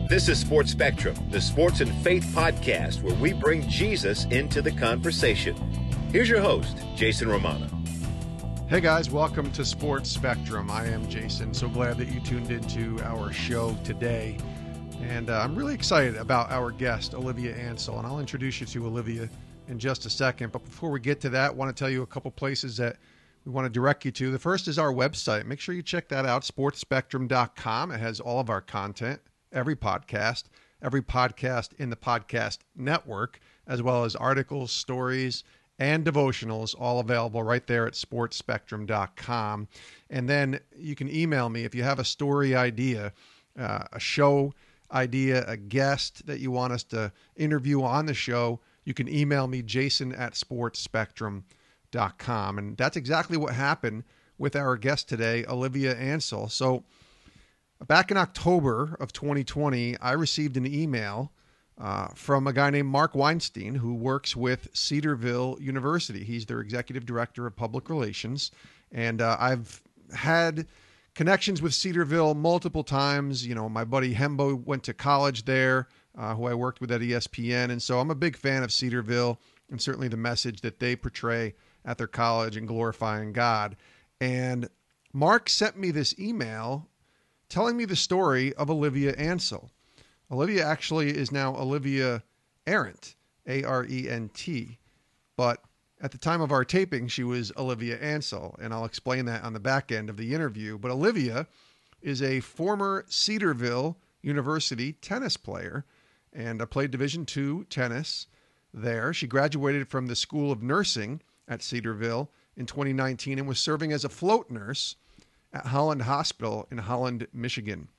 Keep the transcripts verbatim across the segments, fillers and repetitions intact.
This is Sports Spectrum, the sports and faith podcast where we bring Jesus into the conversation. Here's your host, Jason Romano. Hey guys, welcome to Sports Spectrum. I am Jason. So glad that you tuned into our show today. And uh, I'm really excited about our guest, Olivia Ansel. And I'll introduce you to Olivia in just a second. But before we get to that, I want to tell you a couple places that we want to direct you to. The first is our website. Make sure you check that out, sports spectrum dot com. It has all of our content, every podcast, every podcast in the podcast network, as well as articles, stories, and devotionals, all available right there at sports spectrum dot com. And then you can email me if you have a story idea, uh, a show idea, a guest that you want us to interview on the show. You can email me, jason at sports spectrum dot com. And that's exactly what happened with our guest today, Olivia Ansel. So back in October of twenty twenty, I received an email uh, from a guy named Mark Weinstein, who works with Cedarville University. He's their executive director of public relations. And uh, I've had connections with Cedarville multiple times. You know, my buddy Hembo went to college there, uh, who I worked with at E S P N. And so I'm a big fan of Cedarville and certainly the message that they portray at their college and glorifying God. And Mark sent me this email telling me the story of Olivia Ansel. Olivia actually is now Olivia Arent, A R E N T. But at the time of our taping, she was Olivia Ansel, and I'll explain that on the back end of the interview. But Olivia is a former Cedarville University tennis player, and I played Division two tennis there. She graduated from the School of Nursing at Cedarville in twenty nineteen and was serving as a float nurse at Holland Hospital in Holland, Michigan.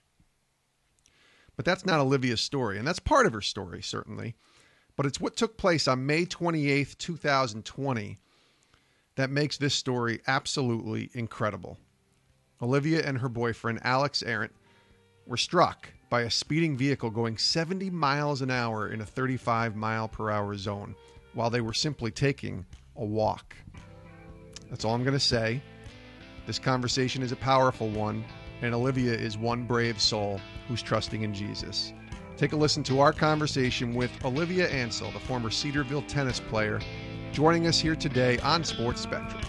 But that's not Olivia's story, and that's part of her story, certainly. But it's what took place on May twenty-eighth, twenty twenty that makes this story absolutely incredible. Olivia and her boyfriend, Alex Arent, were struck by a speeding vehicle going seventy miles an hour in a thirty-five mile per hour zone while they were simply taking a walk. That's all I'm going to say. This conversation is a powerful one, and Olivia is one brave soul who's trusting in Jesus. Take a listen to our conversation with Olivia Ansel, the former Cedarville tennis player, joining us here today on Sports Spectrum.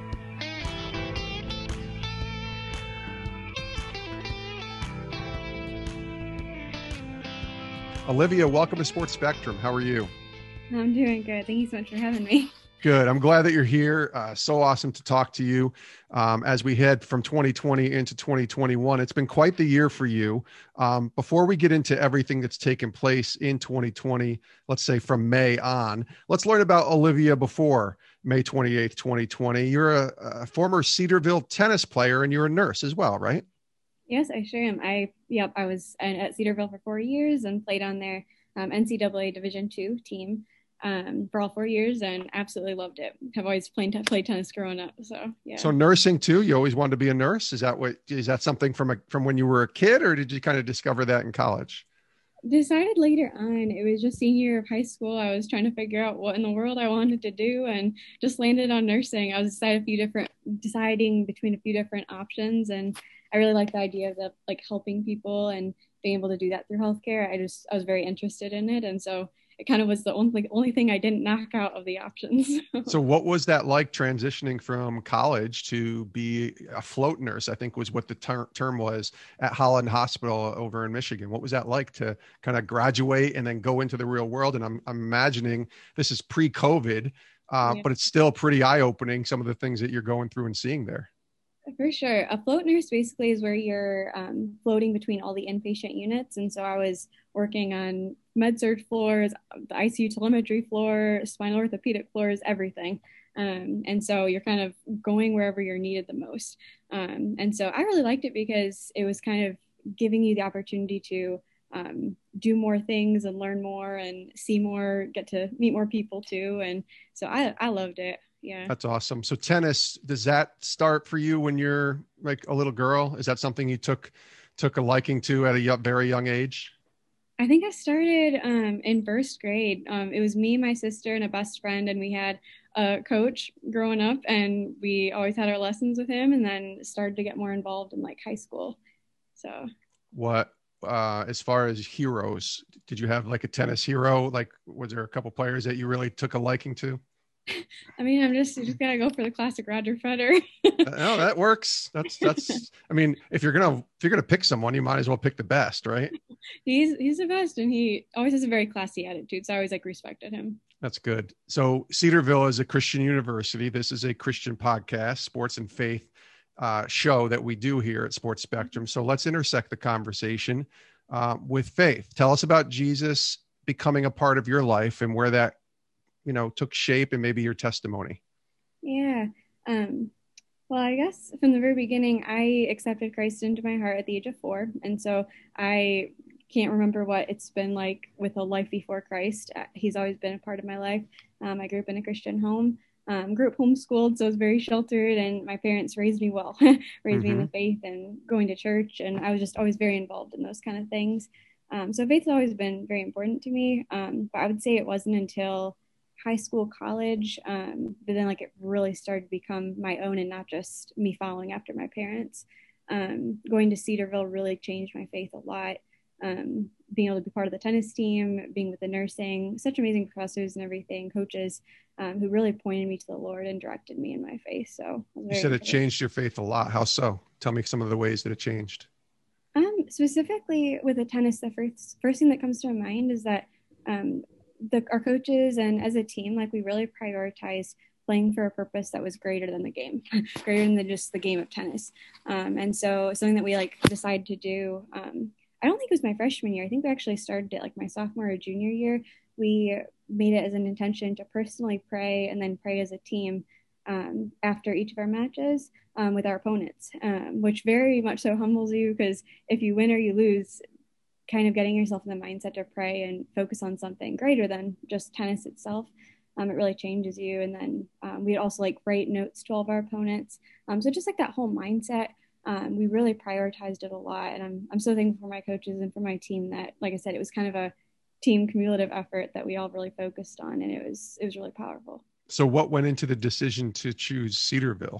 Olivia, welcome to Sports Spectrum. How are you? I'm doing good. Thank you so much for having me. Good. I'm glad that you're here. Uh, so awesome to talk to you um, as we head from twenty twenty into twenty twenty-one. It's been quite the year for you. Um, before we get into everything that's taken place in twenty twenty, let's say from May on, let's learn about Olivia before May twenty-eighth, twenty twenty. You're a, a former Cedarville tennis player and you're a nurse as well, right? Yes, I sure am. I, yep, I was at Cedarville for four years and played on their um, N C double A Division two team um, for all four years and absolutely loved it. Have always played, t- played tennis growing up. So, yeah. So nursing too, you always wanted to be a nurse? Is that what, is that something from a, from when you were a kid, or did you kind of discover that in college? Decided later on. It was just senior year of high school. I was trying to figure out what in the world I wanted to do and just landed on nursing. I was decided a few different, deciding between a few different options, and I really like the idea of the, like helping people and being able to do that through healthcare. I just, I was very interested in it. And so it kind of was the only, like, only thing I didn't knock out of the options. So what was that like, transitioning from college to be a float nurse, I think was what the ter- term was, at Holland Hospital over in Michigan? What was that like to kind of graduate and then go into the real world? And I'm, I'm imagining this is pre-COVID, uh, Yeah. but it's still pretty eye-opening, some of the things that you're going through and seeing there. For sure. A float nurse basically is where you're um, floating between all the inpatient units. And so I was working on med surg floors, the I C U telemetry floor, spinal orthopedic floors, everything. Um, and so you're kind of going wherever you're needed the most. Um, and so I really liked it because it was kind of giving you the opportunity to um, do more things and learn more and see more, get to meet more people too. And so I, I loved it. Yeah. That's awesome. So tennis, does that start for you when you're like a little girl? Is that something you took took a liking to at a y- very young age? I think I started um, in first grade. Um, it was me, my sister, and a best friend, and we had a coach growing up, and we always had our lessons with him, and then started to get more involved in like high school. So What uh, as far as heroes? Did you have like a tennis hero? Like, was there a couple players that you really took a liking to? I mean, I'm just just gotta go for the classic Roger Federer. Oh, that works. That's that's. I mean, if you're gonna if you're gonna pick someone, you might as well pick the best, right? He's he's the best, and he always has a very classy attitude. So I always like respected him. That's good. So Cedarville is a Christian university. This is a Christian podcast, sports and faith uh, show that we do here at Sports Spectrum. So let's intersect the conversation uh, with faith. Tell us about Jesus becoming a part of your life and where that, you know, took shape and maybe your testimony. Yeah. Um, well, I guess from the very beginning, I accepted Christ into my heart at the age of four. And so I can't remember what it's been like with a life before Christ. He's always been a part of my life. Um, I grew up in a Christian home, um, grew up homeschooled, so I was very sheltered, and my parents raised me well, raised mm-hmm. me in the faith and going to church. And I was just always very involved in those kind of things. Um, so faith has always been very important to me. Um, but I would say it wasn't until high school, college, um, but then like it really started to become my own and not just me following after my parents. Um, going to Cedarville really changed my faith a lot. Um, being able to be part of the tennis team, being with the nursing, such amazing professors and everything, coaches um, who really pointed me to the Lord and directed me in my faith. So you said it changed your faith a lot. How so? Tell me some of the ways that it changed. Um, specifically with the tennis, the first first thing that comes to my mind is that um, the our coaches and as a team, like we really prioritized playing for a purpose that was greater than the game, greater than just the game of tennis. Um, and so something that we like decided to do. Um, I don't think it was my freshman year. I think we actually started it like my sophomore or junior year. We made it as an intention to personally pray and then pray as a team um, after each of our matches um, with our opponents, um, which very much so humbles you because if you win or you lose, kind of getting yourself in the mindset to pray and focus on something greater than just tennis itself. Um, it really changes you. And then um, we'd also like write notes to all of our opponents. Um, so just like that whole mindset, um, we really prioritized it a lot. And I'm I'm so thankful for my coaches and for my team that, like I said, it was kind of a team cumulative effort that we all really focused on. And it was, it was really powerful. So what went into the decision to choose Cedarville?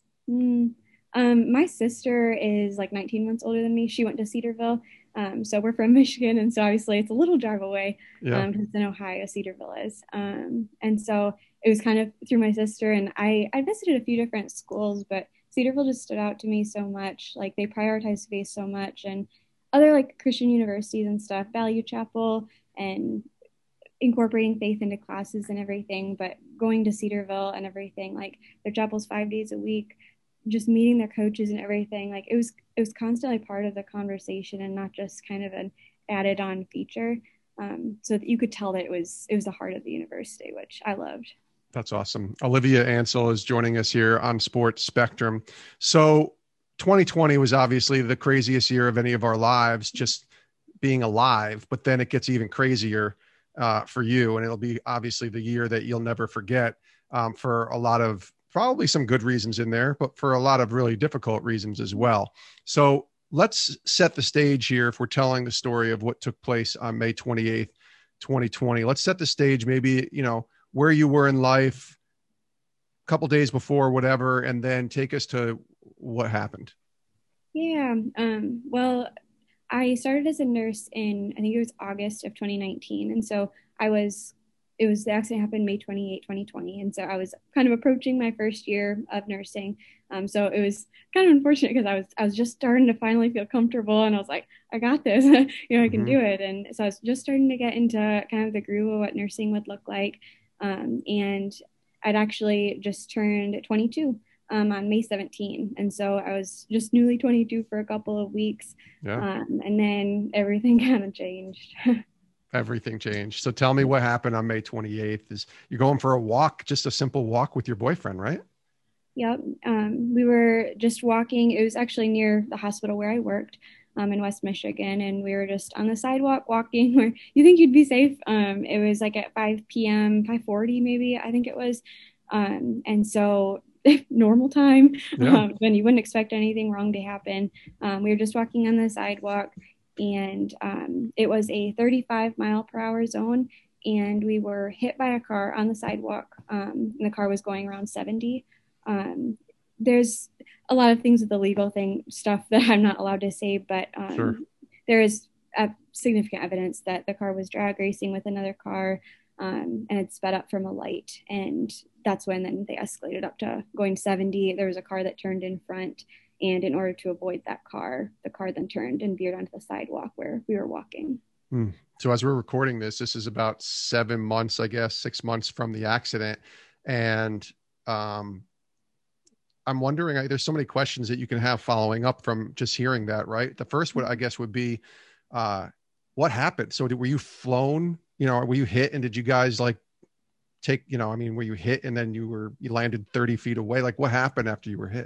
Mm, um, my sister is like nineteen months older than me. She went to Cedarville. Um, so we're from Michigan. And so obviously it's a little drive away yeah. um, because in Ohio, Cedarville is. Um, and so it was kind of through my sister, and I, I visited a few different schools, but Cedarville just stood out to me so much. Like they prioritized faith so much, and other like Christian universities and stuff, Value Chapel and incorporating faith into classes and everything, but going to Cedarville and everything, like their chapel's five days a week, just meeting their coaches and everything, like it was it was constantly part of the conversation and not just kind of an added on feature. Um, so that you could tell that it was it was the heart of the university, which I loved. That's awesome. Olivia Ansel is joining us here on Sports Spectrum. So twenty twenty was obviously the craziest year of any of our lives, just being alive, but then it gets even crazier uh, for you. And it'll be obviously the year that you'll never forget um, for a lot of probably some good reasons in there, but for a lot of really difficult reasons as well. So let's set the stage here. If we're telling the story of what took place on May twenty-eighth, twenty twenty, let's set the stage, maybe, you know, where you were in life a couple days before, whatever, and then take us to what happened. Yeah. Um, well, I started as a nurse in, I think it was August of twenty nineteen. And so I was It was the accident happened May twenty-eighth, twenty twenty. And so I was kind of approaching my first year of nursing. Um, so it was kind of unfortunate because I was, I was just starting to finally feel comfortable, and I was like, I got this, you know, I can mm-hmm. do it. And so I was just starting to get into kind of the groove of what nursing would look like. Um, and I'd actually just turned twenty-two um, on May seventeenth. And so I was just newly twenty-two for a couple of weeks. Yeah. Um, and then everything kind of changed. Everything changed. So tell me what happened on May twenty-eighth. Is you're going for a walk, just a simple walk with your boyfriend, right? Yep. Um, we were just walking. It was actually near the hospital where I worked um, in West Michigan. And we were just on the sidewalk walking where you think you'd be safe. Um, it was like at five p.m., five forty maybe, I think it was. Um, and so normal time yeah. um, when you wouldn't expect anything wrong to happen. Um, we were just walking on the sidewalk. And um, it was a thirty-five mile per hour zone, and we were hit by a car on the sidewalk. Um, and the car was going around seventy. Um, there's a lot of things with the legal thing stuff that I'm not allowed to say, but um, sure. there is uh, significant evidence that the car was drag racing with another car, um, and it sped up from a light. And that's when then they escalated up to going seventy. There was a car that turned in front, and in order to avoid that car, the car then turned and veered onto the sidewalk where we were walking. Hmm. So as we're recording this, this is about seven months, I guess, six months from the accident. And um, I'm wondering, there's so many questions that you can have following up from just hearing that, right? The first one, I guess, would be, uh, what happened? So did, were you flown, you know, were you hit, and did you guys like take, you know, I mean, were you hit and then you were, you landed thirty feet away? Like what happened after you were hit?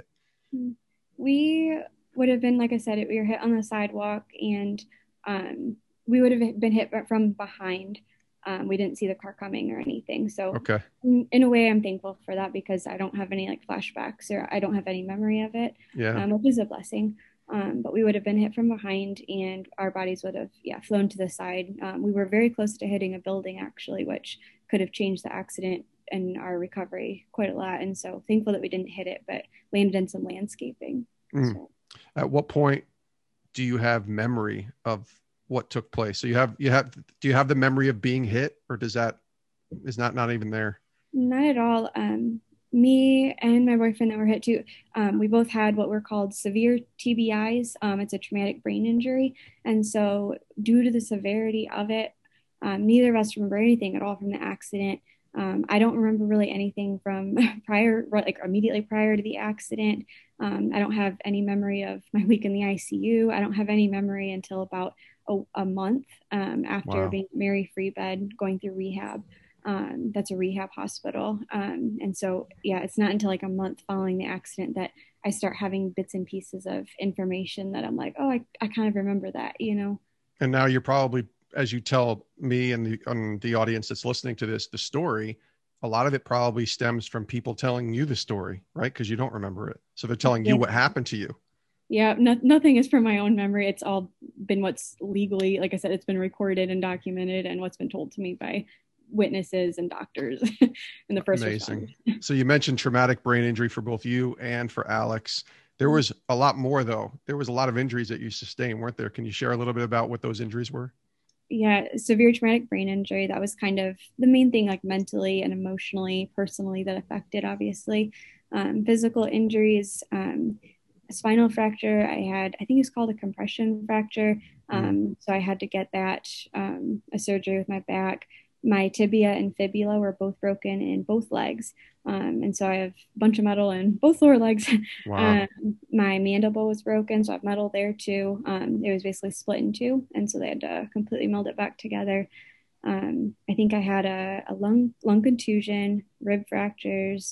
We would have been, like I said, we were hit on the sidewalk, and um, we would have been hit from behind. Um, we didn't see the car coming or anything. So okay. in, in a way, I'm thankful for that, because I don't have any like flashbacks, or I don't have any memory of it, yeah. um, which is a blessing. Um, but we would have been hit from behind, and our bodies would have, yeah, flown to the side. Um, we were very close to hitting a building, actually, which could have changed the accident and our recovery quite a lot. And so thankful that we didn't hit it, but landed in some landscaping. Mm. So. At what point do you have memory of what took place? So you have, you have, do you have the memory of being hit, or does that, is not, not even there? Not at all. Um, me and my boyfriend that were hit too, um, we both had what were called severe T B Is. Um, it's a traumatic brain injury. And so due to the severity of it, um, neither of us remember anything at all from the accident. Um, I don't remember really anything from prior, like immediately prior to the accident. Um, I don't have any memory of my week in the I C U. I don't have any memory until about a, a month um, after Wow. being Mary free bed, going through rehab. Um, that's a rehab hospital. Um, and so, yeah, it's not until like a month following the accident that I start having bits and pieces of information that I'm like, oh, I, I kind of remember that, you know? And now you're probably, as you tell me and the, and the audience that's listening to this, the story, a lot of it probably stems from people telling you the story, right? Because you don't remember it. So they're telling Yeah. you what happened to you. Yeah, no, nothing is from my own memory. It's all been what's legally, like I said, it's been recorded and documented, and what's been told to me by witnesses and doctors and the first Amazing. responders. So you mentioned traumatic brain injury for both you and for Alex. There was a lot more though. There was a lot of injuries that you sustained, weren't there? Can you share a little bit about what those injuries were? Yeah, severe traumatic brain injury. That was kind of the main thing, like mentally and emotionally, personally, that affected, obviously. Um, physical injuries, um, a spinal fracture. I had, I think it's called a compression fracture. Um, mm. So I had to get that, um, a surgery with my back. My tibia and fibula were both broken in both legs. Um, and so I have a bunch of metal in both lower legs. Wow. um, my mandible was broken, so I have metal there too. Um, it was basically split in two, and so they had to completely meld it back together. Um, I think I had a, a lung lung contusion, rib fractures.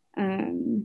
Um,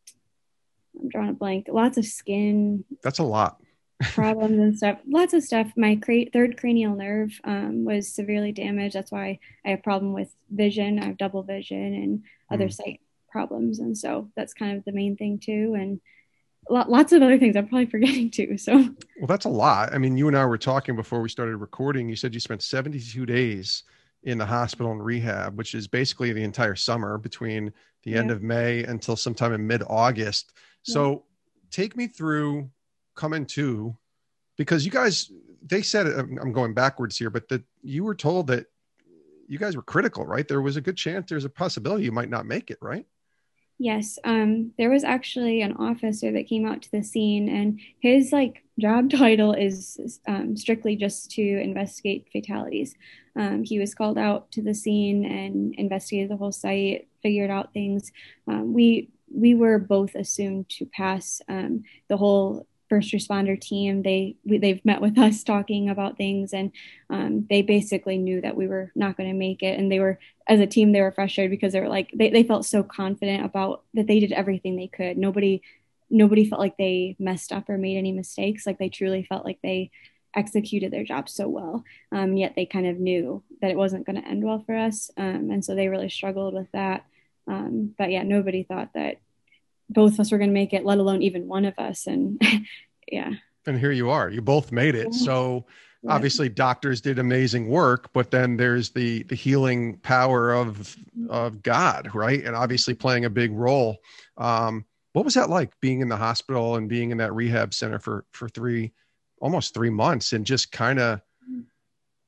I'm drawing a blank. Lots of skin. That's a lot. problems and stuff. Lots of stuff. My cra- third cranial nerve um, was severely damaged. That's why I have a problem with vision. I have double vision and other mm. sight problems. And so that's kind of the main thing too. And lo- lots of other things I'm probably forgetting too. So, well, that's a lot. I mean, you and I were talking before we started recording. You said you spent seventy-two days in the hospital and rehab, which is basically the entire summer between the yeah. end of May until sometime in mid-August. So yeah. take me through coming to, because you guys, they said, I'm going backwards here, but that you were told that you guys were critical, right? There was a good chance, there's a possibility you might not make it, right? Yes. Um, there was actually an officer that came out to the scene, and his like job title is um, strictly just to investigate fatalities. Um, he was called out to the scene and investigated the whole site, figured out things. Um, we, we were both assumed to pass. Um, the whole first responder team, they we, they've met with us talking about things, and um, they basically knew that we were not going to make it. And they were, as a team, they were frustrated because they were like, they, they felt so confident about that they did everything they could. Nobody, nobody felt like they messed up or made any mistakes. Like they truly felt like they executed their job so well. Um, yet they kind of knew that it wasn't going to end well for us. Um, and so they really struggled with that. Um, but yeah, nobody thought that both of us were going to make it, let alone even one of us. And yeah. And here you are, you both made it. So yeah. obviously doctors did amazing work, but then there's the, the healing power of, of God, right? And obviously playing a big role. Um, what was that like, being in the hospital and being in that rehab center for, for three, almost three months and just kind of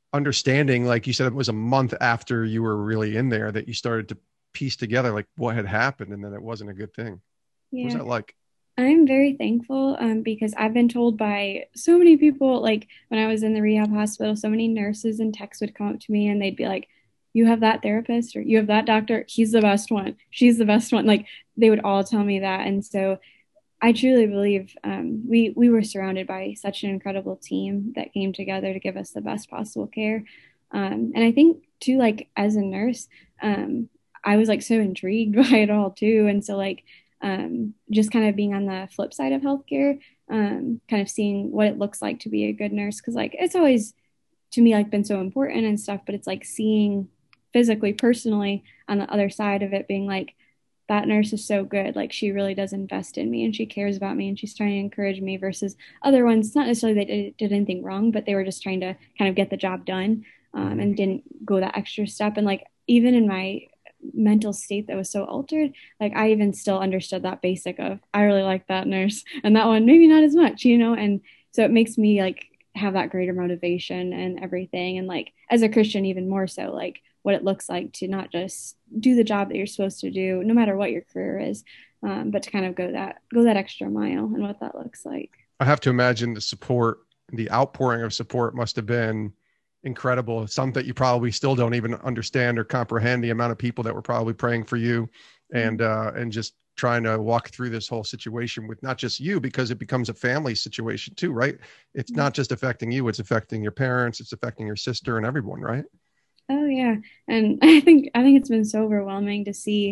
understanding, like you said, it was a month after you were really in there that you started to piece together like what had happened and then it wasn't a good thing. What was Yeah. that like? I'm very thankful um, because I've been told by so many people, like when I was in the rehab hospital, so many nurses and techs would come up to me and they'd be like, you have that therapist or you have that doctor. He's the best one. She's the best one. Like they would all tell me that. And so I truly believe um, we, we were surrounded by such an incredible team that came together to give us the best possible care. Um, and I think too, like as a nurse, um, I was like so intrigued by it all too. And so like, um, just kind of being on the flip side of healthcare, um, kind of seeing what it looks like to be a good nurse. Cause like, it's always to me, like been so important and stuff, but it's like seeing physically, personally on the other side of it being like, that nurse is so good. Like she really does invest in me and she cares about me and she's trying to encourage me versus other ones. Not necessarily they did, did anything wrong, but they were just trying to kind of get the job done, um, and didn't go that extra step. And like, even in my mental state that was so altered, like I even still understood that basic of I really like that nurse and that one maybe not as much, you know. And so it makes me like have that greater motivation and everything, and like as a Christian even more so, like what it looks like to not just do the job that you're supposed to do no matter what your career is, um, but to kind of go that go that extra mile and what that looks like. I have to imagine the support, the outpouring of support must have been incredible. Some that you probably still don't even understand or comprehend, the amount of people that were probably praying for you and, uh, and just trying to walk through this whole situation with not just you, because it becomes a family situation too, right? It's not just affecting you, it's affecting your parents, it's affecting your sister and everyone, right? Oh yeah. And I think, I think it's been so overwhelming to see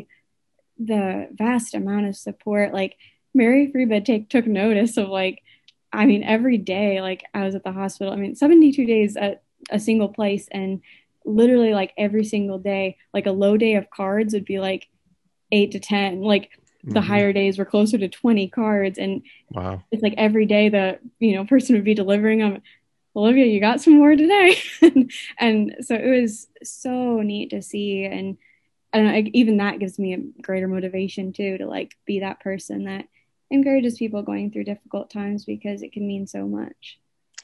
the vast amount of support. Like Mary Freeba take, took notice of like, I mean, every day, like I was at the hospital, I mean, seventy-two days at a single place, and literally like every single day, like a low day of cards would be like eight to ten, like the mm-hmm. higher days were closer to twenty cards. And wow, it's like every day the, you know, person would be delivering them. Olivia, you got some more today. and, and so it was so neat to see. And I don't know, even that gives me a greater motivation too, to like be that person that encourages people going through difficult times, because it can mean so much.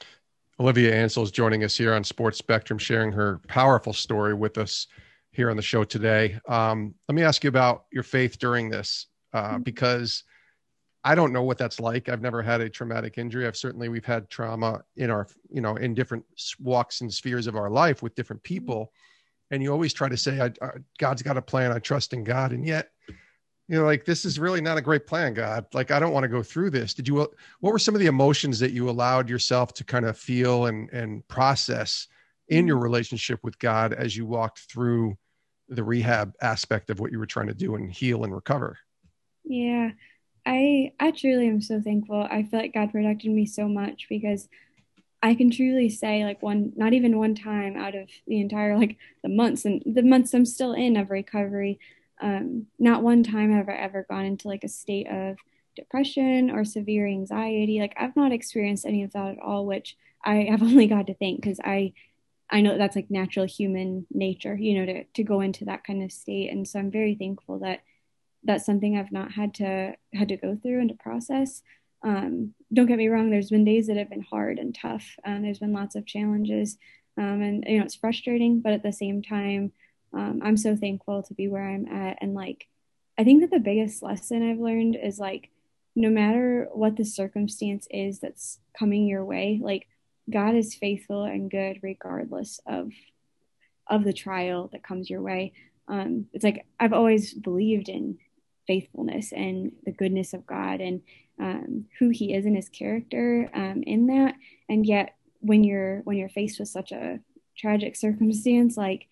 Olivia Ansel is joining us here on Sports Spectrum, sharing her powerful story with us here on the show today. Um, let me ask you about your faith during this, uh, because I don't know what that's like. I've never had a traumatic injury. I've certainly, we've had trauma in our, you know, in different walks and spheres of our life with different people. And you always try to say, I, I, God's got a plan. I trust in God. And yet, you know, like, this is really not a great plan, God. Like, I don't want to go through this. Did you, what were some of the emotions that you allowed yourself to kind of feel and, and process in your relationship with God as you walked through the rehab aspect of what you were trying to do and heal and recover? Yeah, I, I truly am so thankful. I feel like God protected me so much, because I can truly say, like, one, not even one time out of the entire, like the months and the months I'm still in of recovery, Um, not one time have I ever gone into like a state of depression or severe anxiety. Like I've not experienced any of that at all, which I have only God to thank, because I, I know that's like natural human nature, you know, to, to go into that kind of state. And so I'm very thankful that that's something I've not had to, had to go through and to process. Um, don't get me wrong. There's been days that have been hard and tough. Um, there's been lots of challenges, um, and, you know, it's frustrating, but at the same time, Um, I'm so thankful to be where I'm at. And like, I think that the biggest lesson I've learned is like, no matter what the circumstance is that's coming your way, like God is faithful and good regardless of, of the trial that comes your way. Um, it's like, I've always believed in faithfulness and the goodness of God, and um, who he is in his character, um, in that. And yet when you're, when you're faced with such a tragic circumstance, like,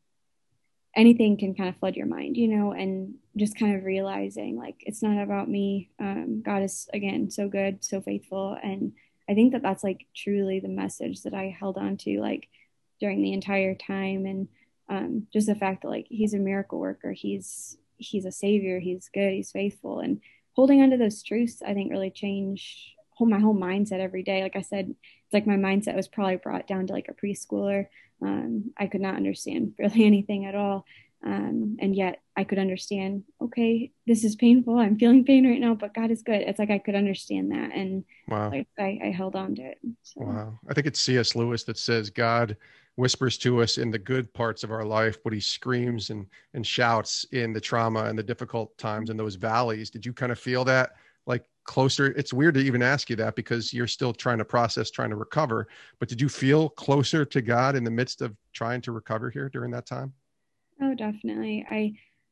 anything can kind of flood your mind, you know, and just kind of realizing like, it's not about me. Um, God is, again, so good, so faithful. And I think that that's like truly the message that I held on to, like during the entire time. And um, just the fact that like, he's a miracle worker. He's, he's a savior. He's good. He's faithful. And holding on to those truths, I think really changed whole, my whole mindset every day. Like I said, it's like my mindset was probably brought down to like a preschooler. Um, I could not understand really anything at all. Um, and yet I could understand, okay, this is painful. I'm feeling pain right now, but God is good. It's like, I could understand that. And wow. like, I, I held on to it. So. Wow. I think it's C S Lewis that says God whispers to us in the good parts of our life, but he screams and, and shouts in the trauma and the difficult times in those valleys. Did you kind of feel that like closer? It's weird to even ask you that because you're still trying to process, trying to recover, but did you feel closer to God in the midst of trying to recover here during that time? Oh, definitely. I,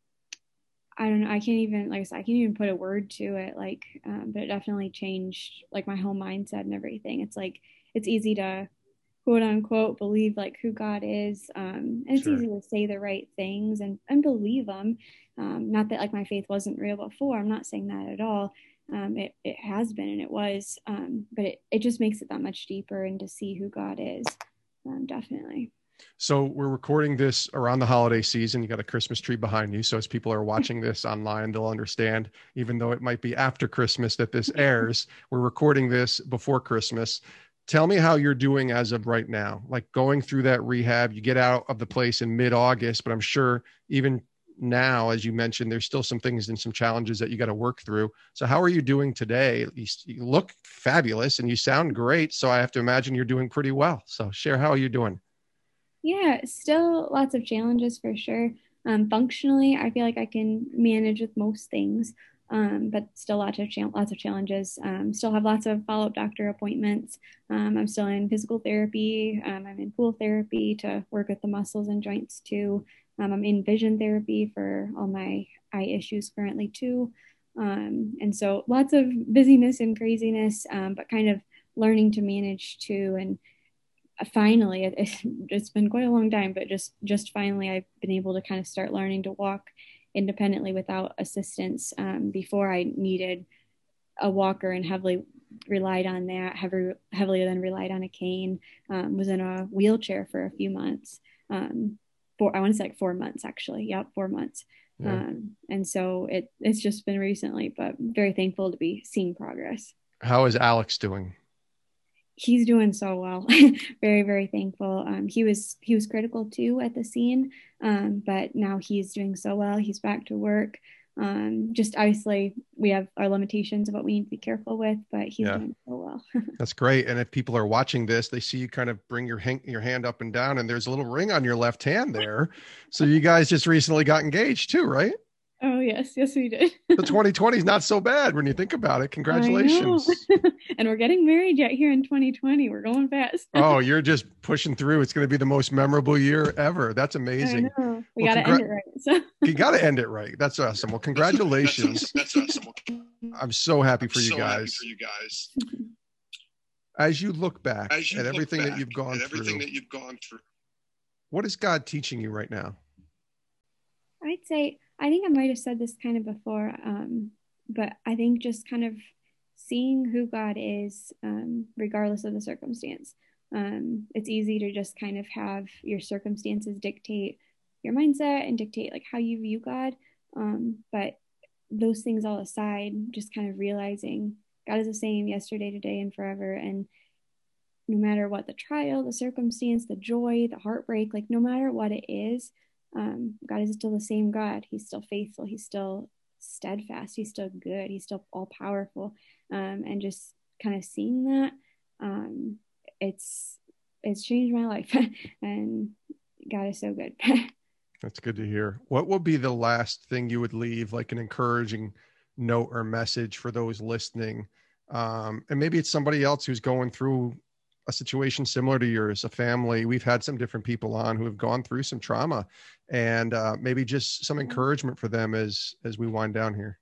I don't know. I can't even, like I said, I can't even put a word to it. Like, um, but it definitely changed like my whole mindset and everything. It's like, it's easy to quote unquote believe like who God is. Um, and it's Sure. easy to say the right things and, and believe them. Um, not that like my faith wasn't real before. I'm not saying that at all. Um, it, it has been and it was, um, but it, it just makes it that much deeper and to see who God is. Um, definitely. So we're recording this around the holiday season. You got a Christmas tree behind you. So as people are watching this online, they'll understand, even though it might be after Christmas that this airs, we're recording this before Christmas. Tell me how you're doing as of right now, like going through that rehab. You get out of the place in mid-August, but I'm sure even now, as you mentioned, there's still some things and some challenges that you got to work through. So how are you doing today? You, you look fabulous and you sound great. So I have to imagine you're doing pretty well. So share how are you doing? Yeah, still lots of challenges for sure. Um, functionally, I feel like I can manage with most things, um, but still lots of cha- lots of challenges. Um, still have lots of follow-up doctor appointments. Um, I'm still in physical therapy. Um, I'm in pool therapy to work with the muscles and joints too. Um, I'm in vision therapy for all my eye issues currently too. Um, and so lots of busyness and craziness, um, but kind of learning to manage too. And finally, it, it's been quite a long time, but just just finally I've been able to kind of start learning to walk independently without assistance. Um, before I needed a walker and heavily relied on that, heavily, heavily then relied on a cane, um, was in a wheelchair for a few months. Um, four, I want to say like four months actually. Yep, four months. Yeah. Um, and so it it's just been recently, but very thankful to be seeing progress. How is Alex doing? He's doing so well. Very, very thankful. Um, he was he was critical too at the scene, um, but now he's doing so well. He's back to work. Um, just obviously we have our limitations of what we need to be careful with, but he's Yeah. doing so well. That's great. And if people are watching this, they see you kind of bring your hand, your hand up and down, and there's a little ring on your left hand there. So you guys just recently got engaged too, right? Oh yes, yes we did. The twenty twenty is not so bad when you think about it. Congratulations. And we're getting married yet here in twenty twenty. We're going fast. Oh, you're just pushing through. It's going to be the most memorable year ever. That's amazing. I know. We Well, got to congra- end it right. So. You got to end it right. That's awesome. Well, congratulations. That's awesome. That's awesome. I'm so happy for I'm you so guys. happy for you guys. As you look back As you at look everything that back you've gone at everything through, that you've gone through, what is God teaching you right now? I'd say, I think I might have said this kind of before, um, but I think just kind of seeing who God is, um, regardless of the circumstance. Um, it's easy to just kind of have your circumstances dictate your mindset and dictate like how you view God. Um, but those things all aside, just kind of realizing God is the same yesterday, today, and forever. And no matter what the trial, the circumstance, the joy, the heartbreak, like no matter what it is, um, God is still the same God. He's still faithful. He's still steadfast. He's still good. He's still all powerful. Um, and just kind of seeing that, um, it's it's changed my life. And God is so good. That's good to hear. What will be the last thing you would leave, like an encouraging note or message for those listening? Um, and maybe it's somebody else who's going through a situation similar to yours, a family. We've had some different people on who have gone through some trauma, and uh, maybe just some encouragement for them as as we wind down here.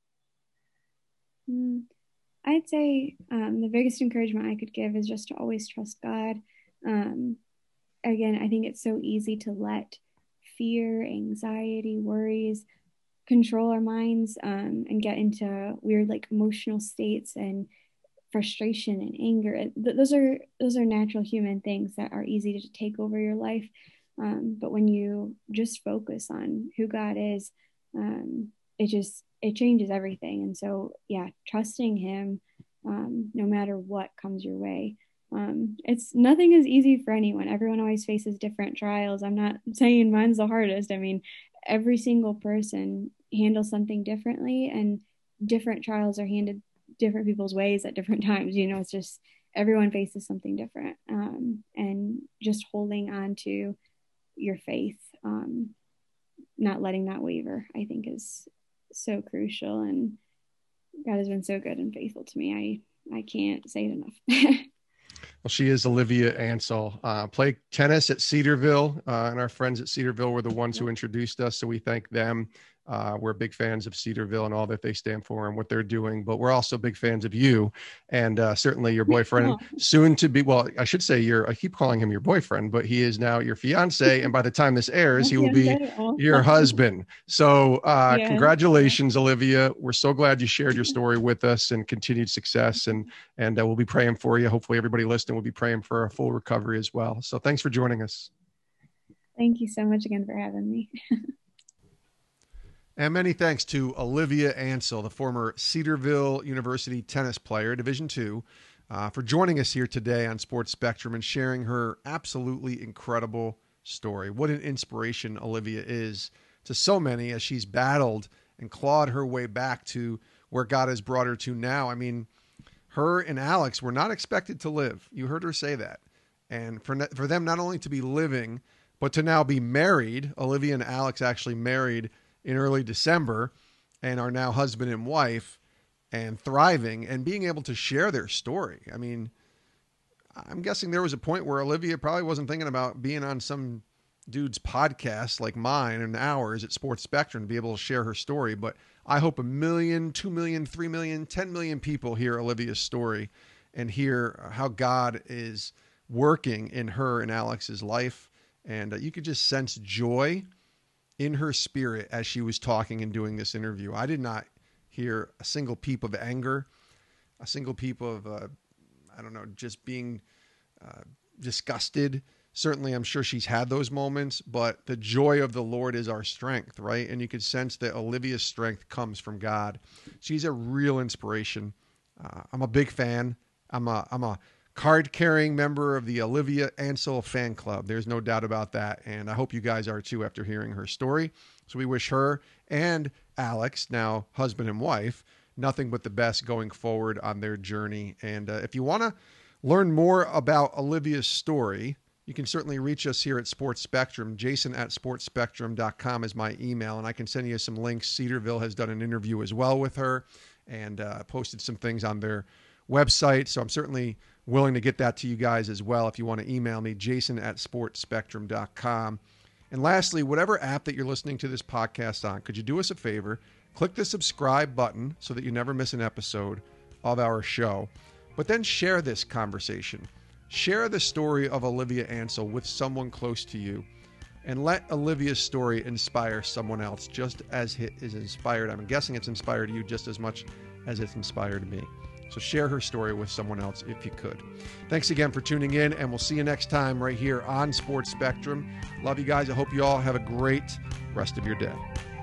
I'd say um, the biggest encouragement I could give is just to always trust God. Um, again, I think it's so easy to let fear, anxiety, worries control our minds, um, and get into weird like emotional states and frustration and anger. Th- those are those are natural human things that are easy to take over your life. Um, but when you just focus on who God is, um, it just it changes everything. And so, yeah, trusting Him, um, no matter what comes your way. Um, it's nothing is easy for anyone. Everyone always faces different trials. I'm not saying mine's the hardest. I mean, every single person handles something differently, and different trials are handed different people's ways at different times. You know, it's just everyone faces something different. Um, and just holding on to your faith, um, not letting that waver, I think is so crucial. And God has been so good and faithful to me. I, I can't say it enough. Well, she is Olivia Ansell. Uh, played tennis at Cedarville, uh, and our friends at Cedarville were the ones who introduced us, so we thank them. Uh, we're big fans of Cedarville and all that they stand for and what they're doing, but we're also big fans of you and uh, certainly your boyfriend, oh. soon to be, well, I should say your, I keep calling him your boyfriend, but he is now your fiance. And by the time this airs, he will be your husband. So uh, yeah. Congratulations, Olivia. We're so glad you shared your story with us and continued success. And, and uh, we'll be praying for you. Hopefully everybody listening will be praying for a full recovery as well. So thanks for joining us. Thank you so much again for having me. And many thanks to Olivia Ansell, the former Cedarville University tennis player, Division two, uh, for joining us here today on Sports Spectrum and sharing her absolutely incredible story. What an inspiration Olivia is to so many as she's battled and clawed her way back to where God has brought her to now. I mean, her and Alex were not expected to live. You heard her say that. And for, for them not only to be living, but to now be married. Olivia and Alex actually married in early December and are now husband and wife and thriving and being able to share their story. I mean, I'm guessing there was a point where Olivia probably wasn't thinking about being on some dude's podcast like mine and ours at Sports Spectrum to be able to share her story. But I hope a million, two million, three million, ten million people hear Olivia's story and hear how God is working in her and Alex's life. And uh, you could just sense joy in her spirit as she was talking and doing this interview. I did not hear a single peep of anger, a single peep of, uh, I don't know, just being uh, disgusted. Certainly, I'm sure she's had those moments, but the joy of the Lord is our strength, right? And you could sense that Olivia's strength comes from God. She's a real inspiration. Uh, I'm a big fan. I'm a, I'm a card-carrying member of the Olivia Ansell fan club. There's no doubt about that. And I hope you guys are too after hearing her story. So we wish her and Alex, now husband and wife, nothing but the best going forward on their journey. And uh, if you want to learn more about Olivia's story, you can certainly reach us here at Sports Spectrum. Jason at sports spectrum dot com is my email, and I can send you some links. Cedarville has done an interview as well with her and uh, posted some things on their website. So I'm certainly willing to get that to you guys as well. If you want to email me, Jason at sports spectrum dot com. And lastly, whatever app that you're listening to this podcast on, could you do us a favor? Click the subscribe button so that you never miss an episode of our show. But then share this conversation. Share the story of Olivia Ansell with someone close to you. And let Olivia's story inspire someone else just as it is inspired. I'm guessing it's inspired you just as much as it's inspired me. So share her story with someone else if you could. Thanks again for tuning in, and we'll see you next time right here on Sports Spectrum. Love you guys. I hope you all have a great rest of your day.